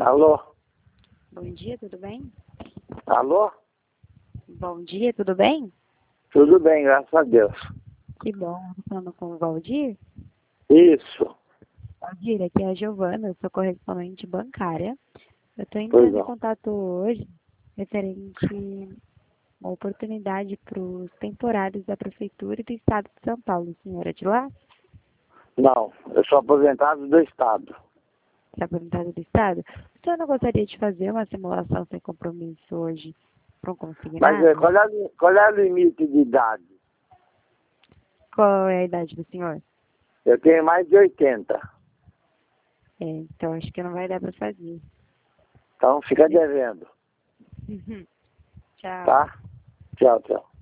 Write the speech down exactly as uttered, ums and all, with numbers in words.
Alô? Bom dia, tudo bem? Alô? Bom dia, tudo bem? Tudo bem, graças a Deus. Que bom. Estou falando com o Valdir. Isso. Valdir, aqui é a Giovana, eu sou correspondente bancária. Eu estou Pois entrando em não. contato hoje referente a uma oportunidade para os temporários da Prefeitura e do Estado de São Paulo. Senhora de lá? Não, eu sou aposentado do Estado. Você é aposentada do Estado? O senhor não gostaria de fazer uma simulação sem compromisso hoje para um Mas é, consignado? qual, é, o- qual é o limite de idade? Qual é a idade do senhor? Eu tenho mais de oitenta. É, então acho que não vai dar para fazer. Então fica devendo, Tchau. tá? Tchau, tchau.